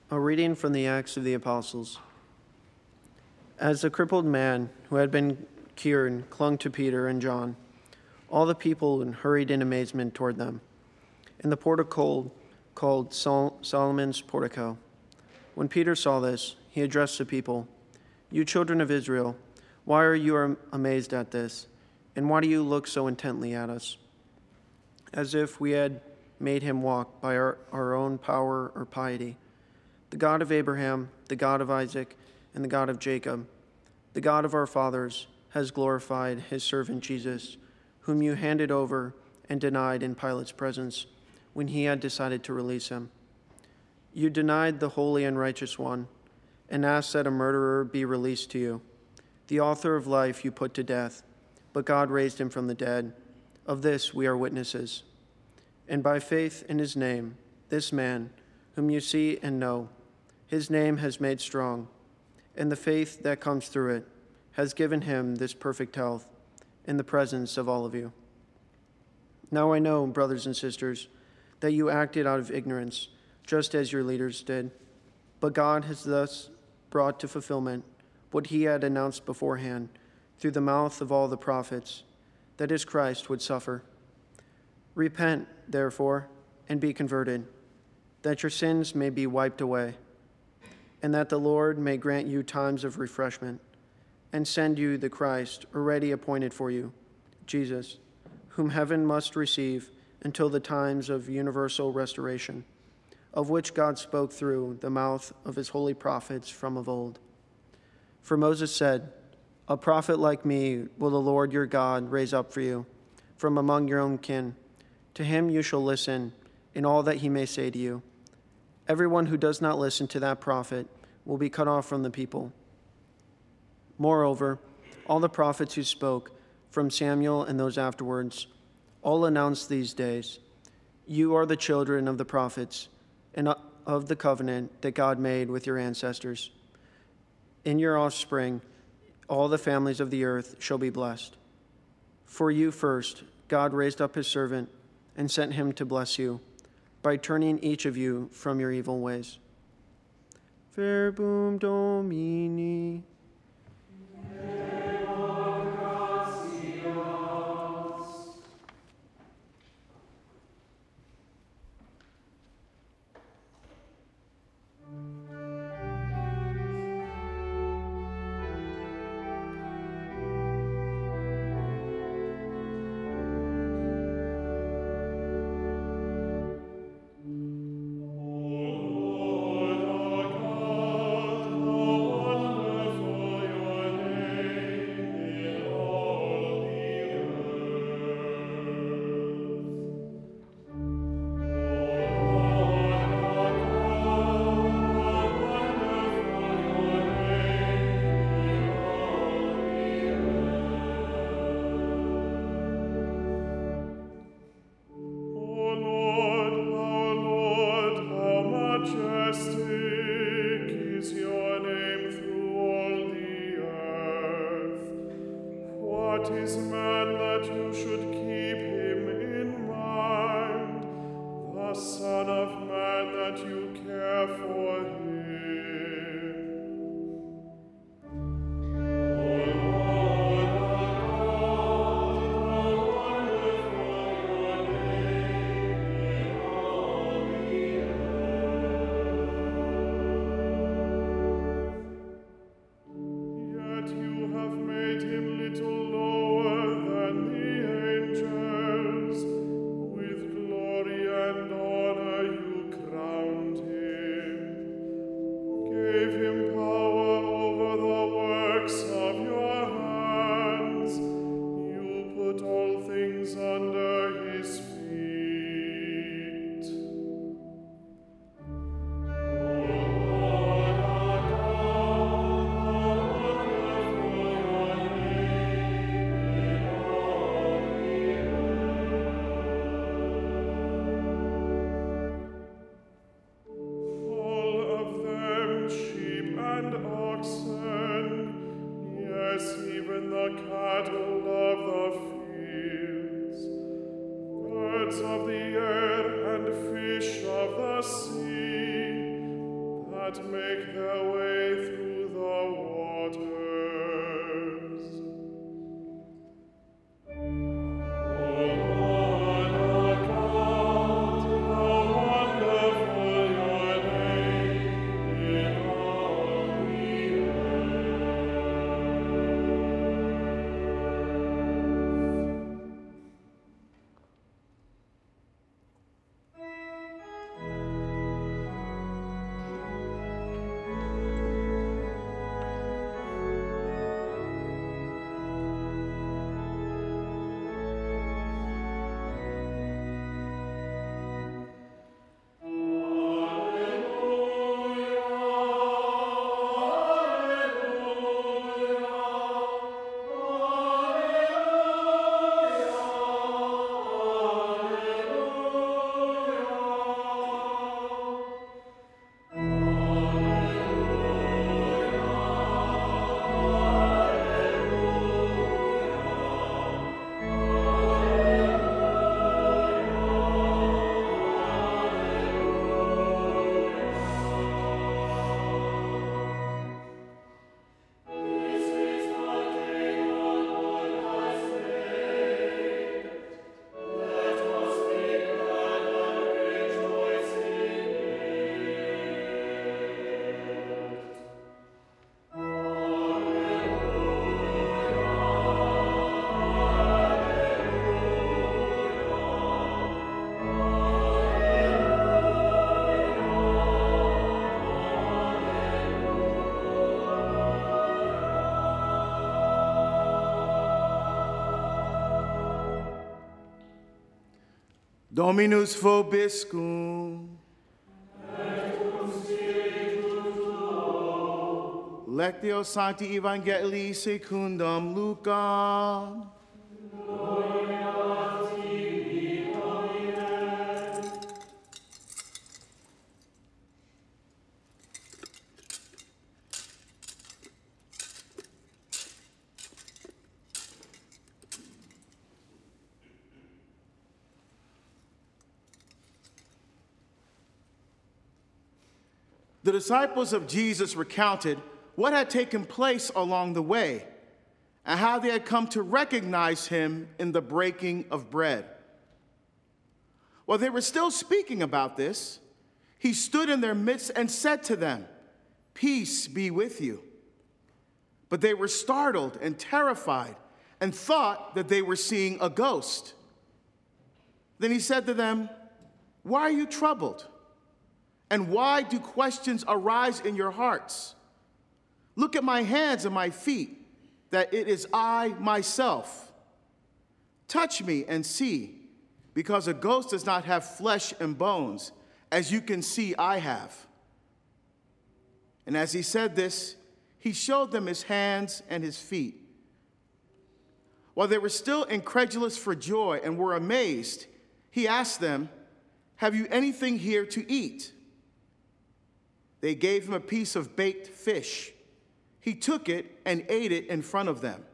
A reading from the Acts of the Apostles. As the crippled man who had been cured clung to Peter and John, all the people hurried in amazement toward them. In the portico called Solomon's Portico, when Peter saw this, he addressed the people, "You children of Israel, why are you amazed at this? And why do you look so intently at us, as if we had made him walk by our own power or piety? The God of Abraham, the God of Isaac, and the God of Jacob, the God of our fathers, has glorified his servant Jesus, whom you handed over and denied in Pilate's presence when he had decided to release him. You denied the holy and righteous one and asked that a murderer be released to you. The author of life you put to death, but God raised him from the dead. Of this we are witnesses. And by faith in his name, this man, whom you see and know, his name has made strong, and the faith that comes through it has given him this perfect health in the presence of all of you. Now I know, brothers and sisters, that you acted out of ignorance, just as your leaders did. But God has thus brought to fulfillment what he had announced beforehand through the mouth of all the prophets, that his Christ would suffer. Repent, therefore, and be converted, that your sins may be wiped away, and that the Lord may grant you times of refreshment, and send you the Christ already appointed for you, Jesus, whom heaven must receive until the times of universal restoration, of which God spoke through the mouth of his holy prophets from of old. For Moses said, 'A prophet like me will the Lord your God raise up for you from among your own kin. To him you shall listen in all that he may say to you. Everyone who does not listen to that prophet will be cut off from the people.' Moreover, all the prophets who spoke, from Samuel and those afterwards, all announced these days. You are the children of the prophets and of the covenant that God made with your ancestors. In your offspring, all the families of the earth shall be blessed. For you first, God raised up his servant and sent him to bless you, by turning each of you from your evil ways." Verbum Domini. Dominus vobiscum. Lectio Sancti Evangelii secundum Lucam. The disciples of Jesus recounted what had taken place along the way and how they had come to recognize him in the breaking of bread. While they were still speaking about this, he stood in their midst and said to them, "Peace be with you." But they were startled and terrified and thought that they were seeing a ghost. Then he said to them, "Why are you troubled? And why do questions arise in your hearts? Look at my hands and my feet, that it is I myself. Touch me and see, because a ghost does not have flesh and bones, as you can see I have." And as he said this, he showed them his hands and his feet. While they were still incredulous for joy and were amazed, he asked them, "Have you anything here to eat?" They gave him a piece of baked fish. He took it and ate it in front of them.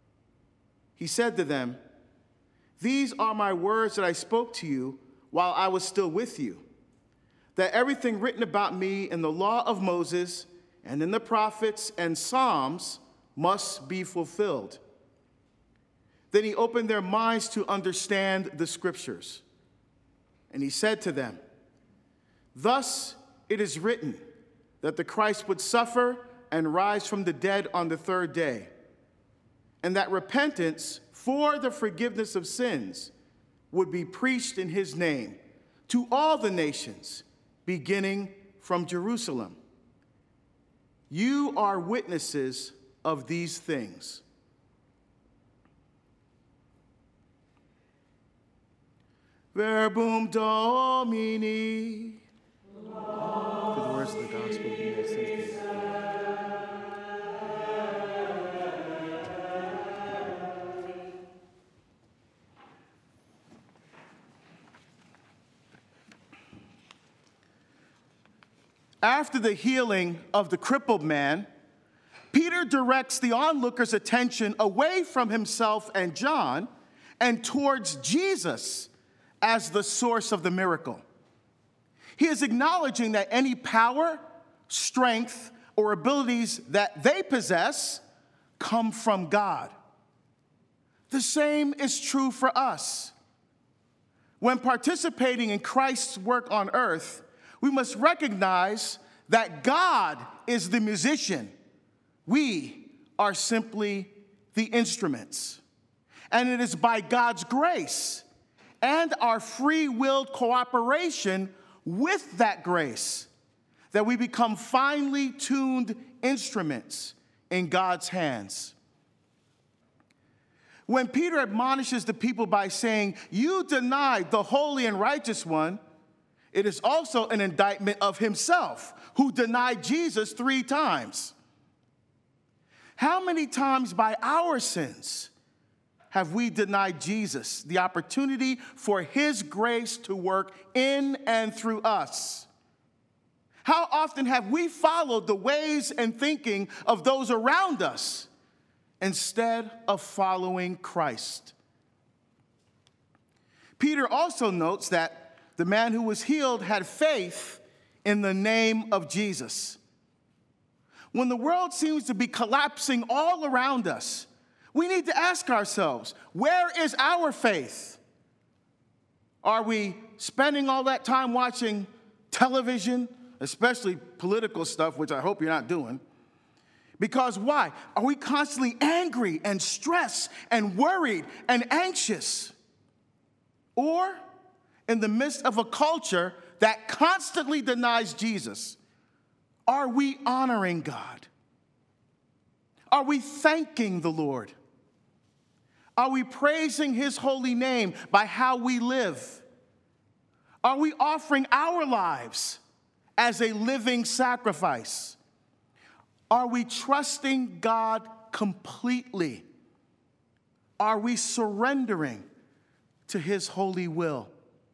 He said to them, "These are my words that I spoke to you while I was still with you, that everything written about me in the law of Moses and in the prophets and Psalms must be fulfilled." Then he opened their minds to understand the scriptures. And he said to them, "Thus it is written that the Christ would suffer and rise from the dead on the third day, and that repentance for the forgiveness of sins would be preached in his name to all the nations, beginning from Jerusalem. You are witnesses of these things." Verbum Domini. Through the words of the gospel, be thy sins. After the healing of the crippled man, Peter directs the onlookers' attention away from himself and John and towards Jesus as the source of the miracle. He is acknowledging that any power, strength, or abilities that they possess come from God. The same is true for us. When participating in Christ's work on earth, we must recognize that God is the musician. We are simply the instruments. And it is by God's grace and our free-willed cooperation with that grace that we become finely tuned instruments in God's hands. When Peter admonishes the people by saying, "You denied the holy and righteous one," it is also an indictment of himself, who denied Jesus 3 times. How many times by our sins have we denied Jesus the opportunity for his grace to work in and through us? How often have we followed the ways and thinking of those around us instead of following Christ? Peter also notes that the man who was healed had faith in the name of Jesus. When the world seems to be collapsing all around us, we need to ask ourselves, where is our faith? Are we spending all that time watching television, especially political stuff, which I hope you're not doing? Because why? Are we constantly angry and stressed and worried and anxious? Or in the midst of a culture that constantly denies Jesus, are we honoring God? Are we thanking the Lord? Are we praising his holy name by how we live? Are we offering our lives as a living sacrifice? Are we trusting God completely? Are we surrendering to his holy will?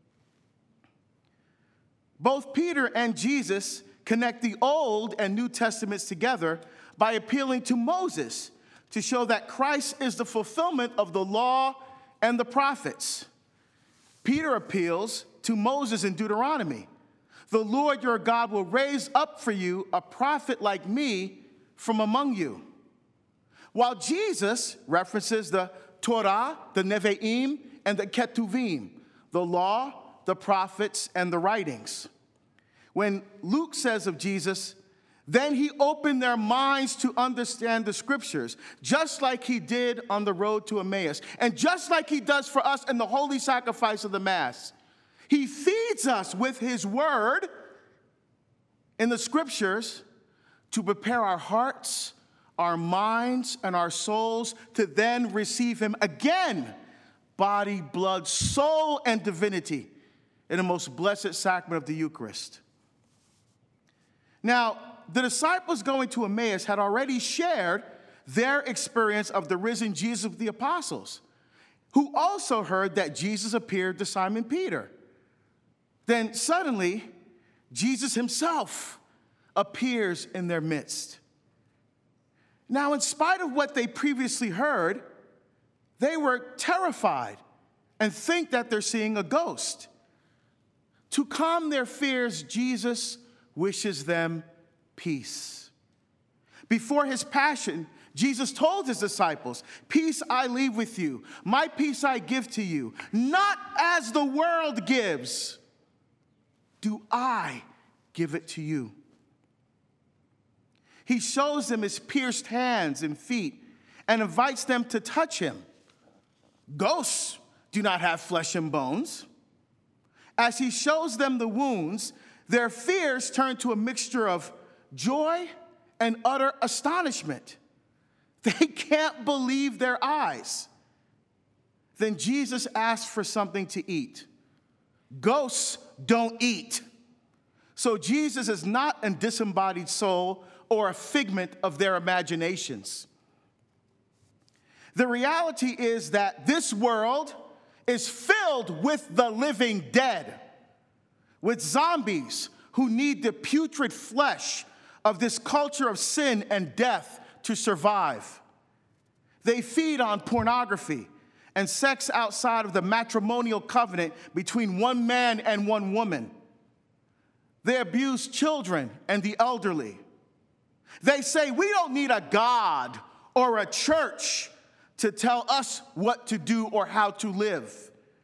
Both Peter and Jesus connect the Old and New Testaments together by appealing to Moses to show that Christ is the fulfillment of the law and the prophets. Peter appeals to Moses in Deuteronomy. The Lord your God will raise up for you a prophet like me from among you. While Jesus references the Torah, the Nevi'im, and the Ketuvim, the law, the prophets, and the writings. When Luke says of Jesus, then he opened their minds to understand the scriptures, just like he did on the road to Emmaus, and just like he does for us in the holy sacrifice of the Mass. He feeds us with his word in the scriptures to prepare our hearts, our minds, and our souls to then receive him again, body, blood, soul, and divinity in the most blessed sacrament of the Eucharist. Now, the disciples going to Emmaus had already shared their experience of the risen Jesus with the apostles, who also heard that Jesus appeared to Simon Peter. Then suddenly, Jesus himself appears in their midst. Now, in spite of what they previously heard, they were terrified and think that they're seeing a ghost. To calm their fears, Jesus wishes them peace. Before his passion, Jesus told his disciples, "Peace I leave with you, my peace I give to you. Not as the world gives, do I give it to you." He shows them his pierced hands and feet and invites them to touch him. Ghosts do not have flesh and bones. As he shows them the wounds, their fears turn to a mixture of joy and utter astonishment. They can't believe their eyes. Then Jesus asks for something to eat. Ghosts don't eat. So Jesus is not a disembodied soul or a figment of their imaginations. The reality is that this world is filled with the living dead, with zombies who need the putrid flesh of this culture of sin and death to survive. They feed on pornography and sex outside of the matrimonial covenant between one man and one woman. They abuse children and the elderly. They say, we don't need a God or a church to tell us what to do or how to live.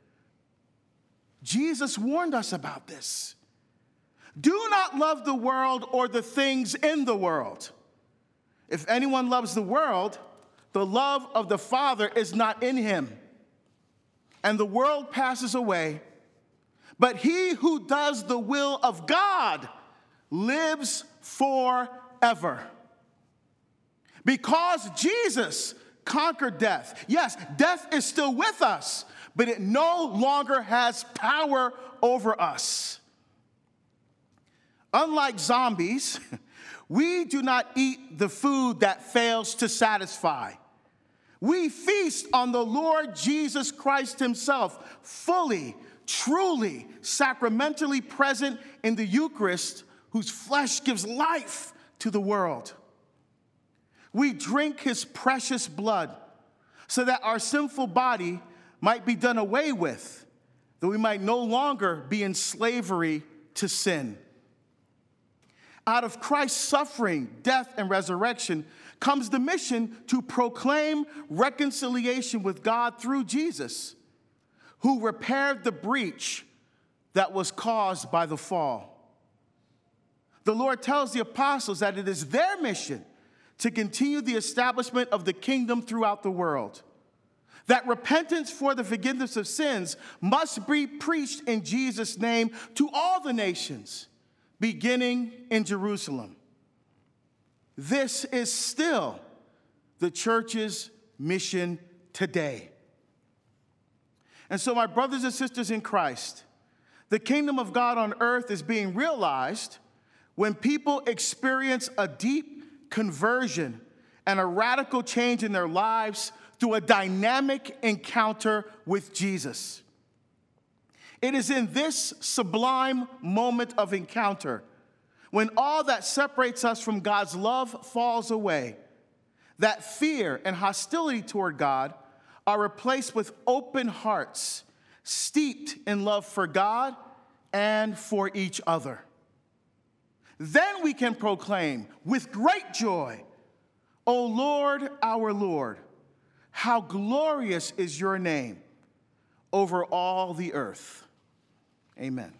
Jesus warned us about this. Do not love the world or the things in the world. If anyone loves the world, the love of the Father is not in him. And the world passes away, but he who does the will of God lives forever. Because Jesus conquered death. Yes, death is still with us, but it no longer has power over us. Unlike zombies, we do not eat the food that fails to satisfy. We feast on the Lord Jesus Christ himself, fully, truly, sacramentally present in the Eucharist, whose flesh gives life to the world. We drink his precious blood so that our sinful body might be done away with, that we might no longer be in slavery to sin. Out of Christ's suffering, death, and resurrection comes the mission to proclaim reconciliation with God through Jesus, who repaired the breach that was caused by the fall. The Lord tells the apostles that it is their mission to continue the establishment of the kingdom throughout the world, that repentance for the forgiveness of sins must be preached in Jesus' name to all the nations, beginning in Jerusalem. This is still the church's mission today. And so, my brothers and sisters in Christ, The kingdom of God on earth is being realized when people experience a deep conversion and a radical change in their lives through a dynamic encounter with Jesus. It is in this sublime moment of encounter, when all that separates us from God's love falls away, that fear and hostility toward God are replaced with open hearts, steeped in love for God and for each other. Then we can proclaim with great joy, O Lord, our Lord, how glorious is your name over all the earth. Amen.